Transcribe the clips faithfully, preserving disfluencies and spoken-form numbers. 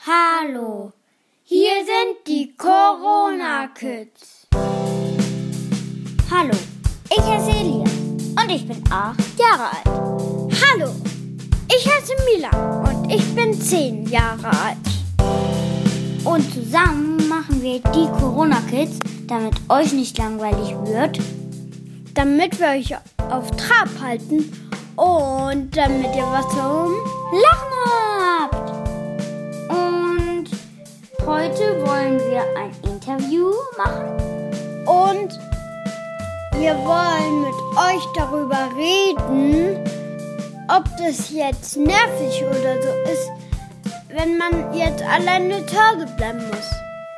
Hallo, hier sind die Corona-Kids. Hallo, ich heiße Elias und ich bin acht Jahre alt. Hallo, ich heiße Mila und ich bin zehn Jahre alt. Und zusammen machen wir die Corona-Kids, damit euch nicht langweilig wird, damit wir euch auf Trab halten und damit ihr was zum Lachen habt. Und heute wollen wir ein Interview machen. Und wir wollen mit euch darüber reden, ob das jetzt nervig oder so ist, wenn man jetzt alleine zu Hause bleiben muss.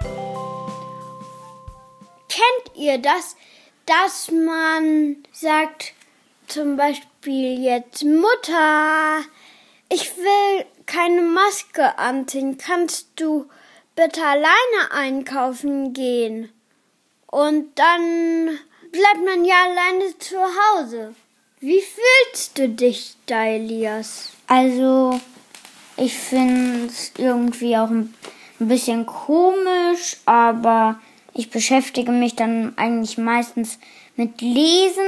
Kennt ihr das, dass man sagt, zum Beispiel jetzt Mutter, ich will keine Maske anziehen, kannst du bitte alleine einkaufen gehen? Und dann bleibt man ja alleine zu Hause. Wie fühlst du dich da, Elias? Also, ich finde es irgendwie auch ein bisschen komisch, aber ich beschäftige mich dann eigentlich meistens mit Lesen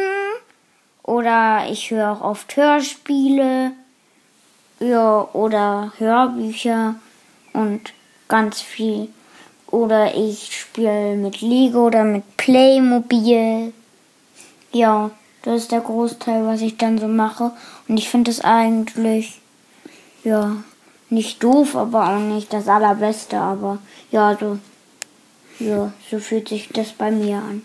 oder ich höre auch oft Hörspiele, ja, oder Hörbücher und ganz viel. Oder ich spiele mit Lego oder mit Playmobil. Ja, das ist der Großteil, was ich dann so mache. Und ich finde es eigentlich, ja, nicht doof, aber auch nicht das Allerbeste. Aber ja, so, ja, so fühlt sich das bei mir an.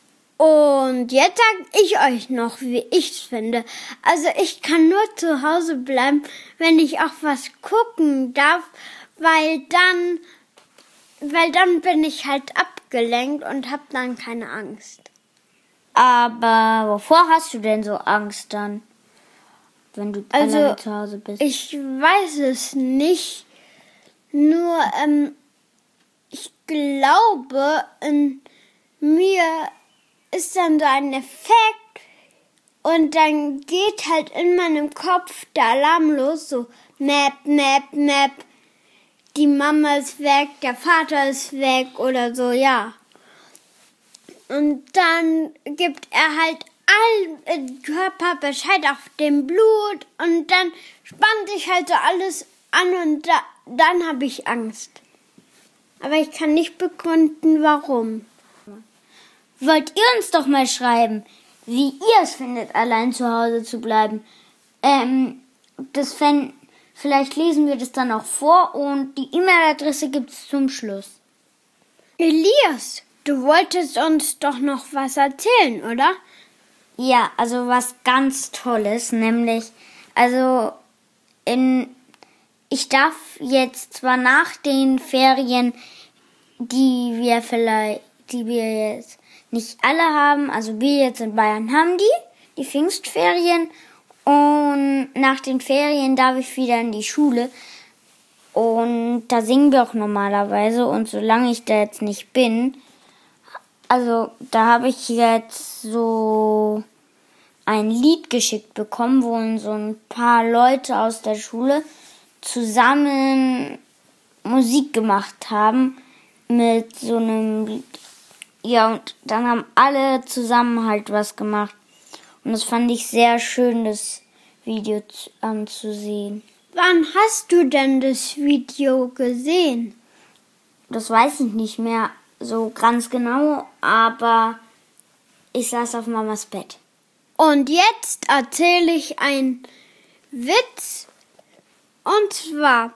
Und jetzt sage ich euch noch, wie ich es finde. Also ich kann nur zu Hause bleiben, wenn ich auch was gucken darf, weil dann, weil dann bin ich halt abgelenkt und habe dann keine Angst. Aber wovor hast du denn so Angst dann, wenn du also, alleine zu Hause bist? Ich weiß es nicht. Nur, ähm, ich glaube, in mir ist dann so ein Effekt und dann geht halt in meinem Kopf der Alarm los, so Map, Map, Map, die Mama ist weg, der Vater ist weg oder so, ja. Und dann gibt er halt allen Körper Bescheid auf dem Blut und dann spannt sich halt so alles an und da, dann habe ich Angst. Aber ich kann nicht begründen, warum. Wollt ihr uns doch mal schreiben, wie ihr es findet, allein zu Hause zu bleiben? Ähm, das fänd, vielleicht lesen wir das dann auch vor und die E-Mail-Adresse gibt's zum Schluss. Elias, du wolltest uns doch noch was erzählen, oder? Ja, also was ganz Tolles, nämlich, also in, ich darf jetzt zwar nach den Ferien, die wir vielleicht, die wir jetzt nicht alle haben, also wir jetzt in Bayern haben die, die Pfingstferien und nach den Ferien darf ich wieder in die Schule und da singen wir auch normalerweise und solange ich da jetzt nicht bin, also da habe ich jetzt so ein Lied geschickt bekommen, wo so ein paar Leute aus der Schule zusammen Musik gemacht haben mit so einem Lied. Ja, und dann haben alle zusammen halt was gemacht. Und das fand ich sehr schön, das Video anzusehen. Wann hast du denn das Video gesehen? Das weiß ich nicht mehr so ganz genau, aber ich saß auf Mamas Bett. Und jetzt erzähle ich einen Witz. Und zwar,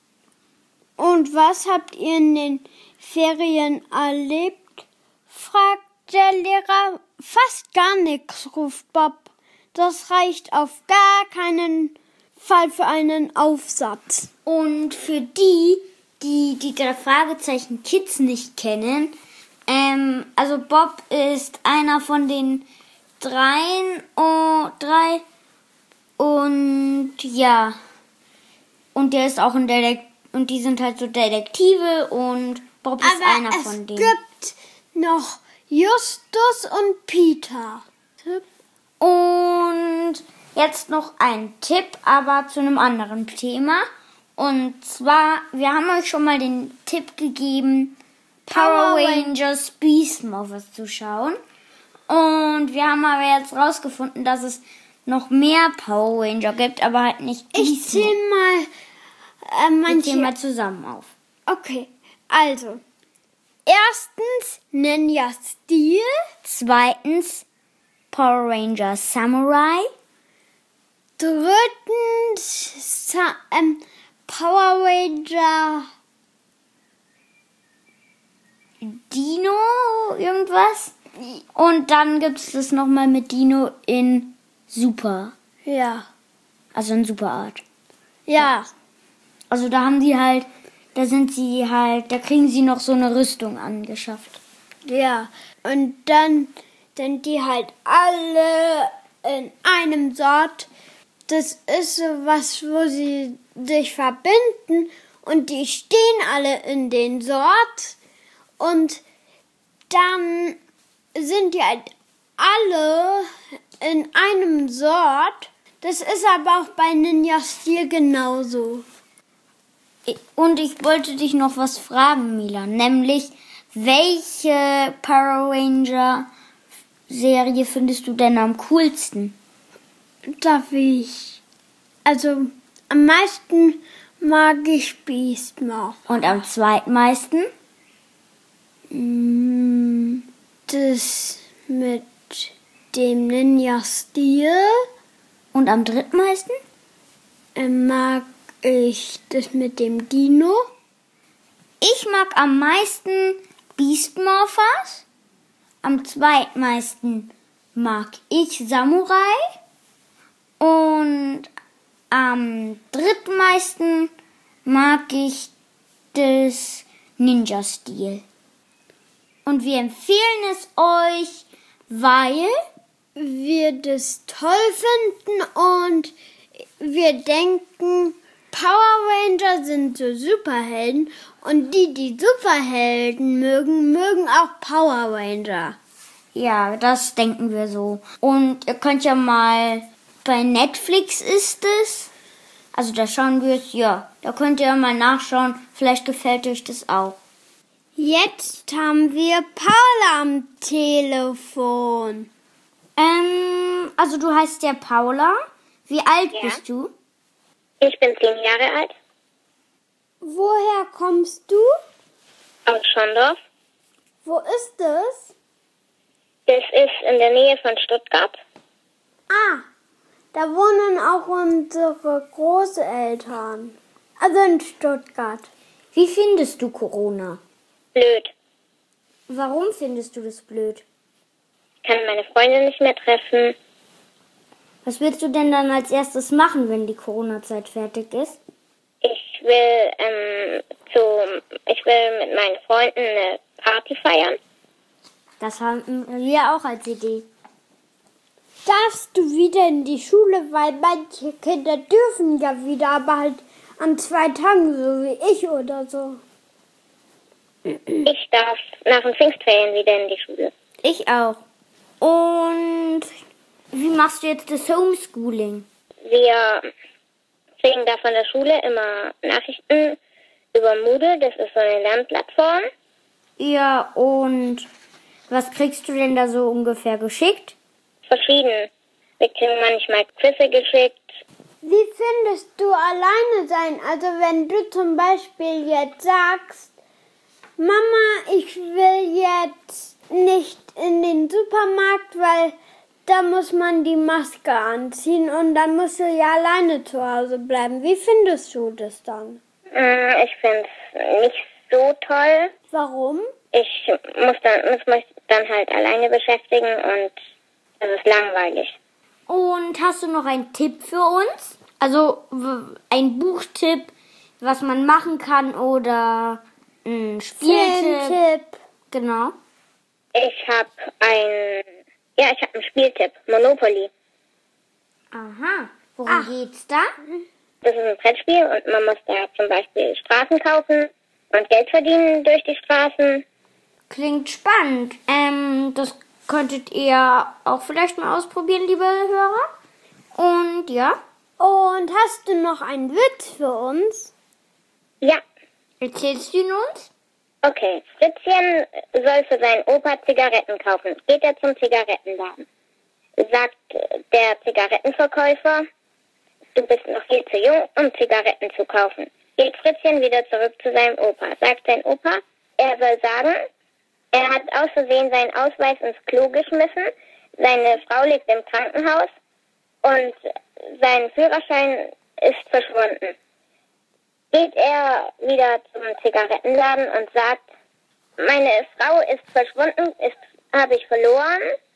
und was habt ihr in den Ferien erlebt? Fragt der Lehrer. Fast gar nichts, ruft Bob. Das reicht auf gar keinen Fall für einen Aufsatz. Und für die, die die drei Fragezeichen Kids nicht kennen, ähm, also Bob ist einer von den dreien, oh, drei und ja, und der ist auch ein Detektiv, und die sind halt so Detektive und Bob ist Aber einer es von denen. gibt noch Justus und Peter. Und jetzt noch ein Tipp, aber zu einem anderen Thema. Und zwar, wir haben euch schon mal den Tipp gegeben, Power Power Rangers Beast Morphers zu schauen. Und wir haben aber jetzt rausgefunden, dass es noch mehr Power Ranger gibt, aber halt nicht Ich Beast zähl mal äh, Wir manche. zählen mal zusammen auf. Okay, also. Erstens Ninja Steel. Zweitens Power Ranger Samurai. Drittens Sa ähm, Power Ranger Dino irgendwas. Und dann gibt es das nochmal mit Dino in Super. Ja. Also in Superart. Ja. Also da haben die halt, da sind sie halt, da kriegen sie noch so eine Rüstung angeschafft. Ja. Und dann sind die halt alle in einem Sort. Das ist so was, wo sie sich verbinden und die stehen alle in den Sort und dann sind die halt alle in einem Sort. Das ist aber auch bei Ninja Steel genauso. Und ich wollte dich noch was fragen, Milan, nämlich welche Power Ranger Serie findest du denn am coolsten? Darf ich? Also am meisten mag ich Beast Morph. Und am zweitmeisten? Mm, Das mit dem Ninja Steel Und am drittmeisten? äh, mag ich das mit dem Dino. Ich mag am meisten Beast Morphers. Am zweitmeisten mag ich Samurai. Und am drittmeisten mag ich das Ninja-Stil. Und wir empfehlen es euch, weil wir das toll finden und wir denken, Power Ranger sind so Superhelden und die, die Superhelden mögen, mögen auch Power Ranger. ja, das denken wir so. Und ihr könnt ja mal, bei Netflix ist es, also da schauen wir es, ja, da könnt ihr mal nachschauen, vielleicht gefällt euch das auch. Jetzt haben wir Paula am Telefon. Ähm, also du heißt ja Paula. Wie alt Ja. bist du? Ich bin zehn Jahre alt, Woher kommst du? aus Schondorf. Wo ist es? Das ist in der Nähe von Stuttgart. Ah, da wohnen auch unsere Großeltern. Also in Stuttgart. Wie findest du Corona? Blöd. Warum findest du das blöd? Ich kann meine Freunde nicht mehr treffen. Was willst du denn dann als erstes machen, wenn die Corona-Zeit fertig ist? Ich will ähm, zu, ich will mit meinen Freunden eine Party feiern. Das haben wir auch als Idee. Darfst du wieder in die Schule, weil manche Kinder dürfen ja wieder, aber halt an zwei Tagen, so wie ich oder so. Ich darf nach den Pfingstferien wieder in die Schule. Ich auch. Und wie machst du jetzt das Homeschooling? Wir kriegen da von der Schule immer Nachrichten über Moodle. Das ist so eine Lernplattform. Ja, und was kriegst du denn da so ungefähr geschickt? Verschieden. Wir kriegen manchmal Quizze geschickt. Wie findest du alleine sein? Also wenn du zum Beispiel jetzt sagst, Mama, ich will jetzt nicht in den Supermarkt, weil da muss man die Maske anziehen und dann musst du ja alleine zu Hause bleiben. Wie findest du das dann? Mm, Ich finde es nicht so toll. Warum? Ich muss, dann, muss mich dann halt alleine beschäftigen und das ist langweilig. Und hast du noch einen Tipp für uns? Also w- ein Buchtipp, was man machen kann oder ein Spieltipp? Filmtipp. Genau. Ich habe ein, ja, ich habe einen Spieltipp, Monopoly. Aha. Worum Ach. geht's da? Das ist ein Brettspiel und man muss da zum Beispiel Straßen kaufen und Geld verdienen durch die Straßen. Klingt spannend. Ähm, das könntet ihr auch vielleicht mal ausprobieren, liebe Hörer. Und ja, Und hast du noch einen Witz für uns? Ja. Erzählst du ihn uns? Okay, Fritzchen soll für seinen Opa Zigaretten kaufen. Geht er zum Zigarettenladen. Sagt der Zigarettenverkäufer, du bist noch viel zu jung, um Zigaretten zu kaufen. Geht Fritzchen wieder zurück zu seinem Opa. Sagt sein Opa, er soll sagen, er hat aus Versehen seinen Ausweis ins Klo geschmissen, seine Frau liegt im Krankenhaus und sein Führerschein ist verschwunden. Geht er wieder zum Zigarettenladen und sagt, meine Frau ist verschwunden, ist habe ich verloren,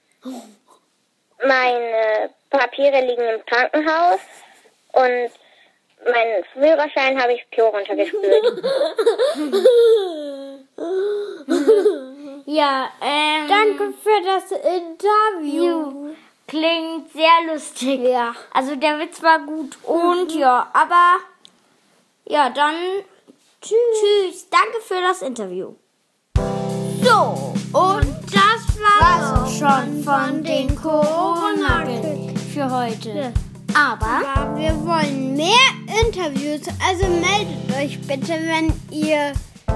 meine Papiere liegen im Krankenhaus und meinen Führerschein habe ich ins Klo runtergespült. Ja, ähm... Danke für das Interview. Klingt sehr lustig. Ja. Also der Witz war gut und ja, aber... Ja, dann... Tschüss. Tschüss. Danke für das Interview. So, und das war's schon von den Corona-Kids für heute. Ja. Aber... Aber wir wollen mehr Interviews, also meldet euch bitte, wenn ihr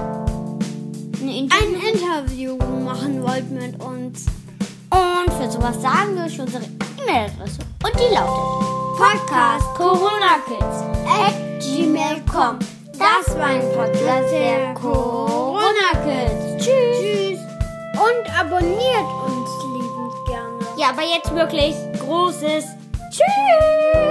ein Interview machen wollt mit uns. Und für sowas sagen wir euch unsere E-Mail-Adresse. Und die lautet podcast corona kids at gmail punkt com. Das war ein Podcast der Corona Kids. Tschüss. Tschüss. Und abonniert uns liebend gerne. Ja, aber jetzt wirklich großes Tschüss.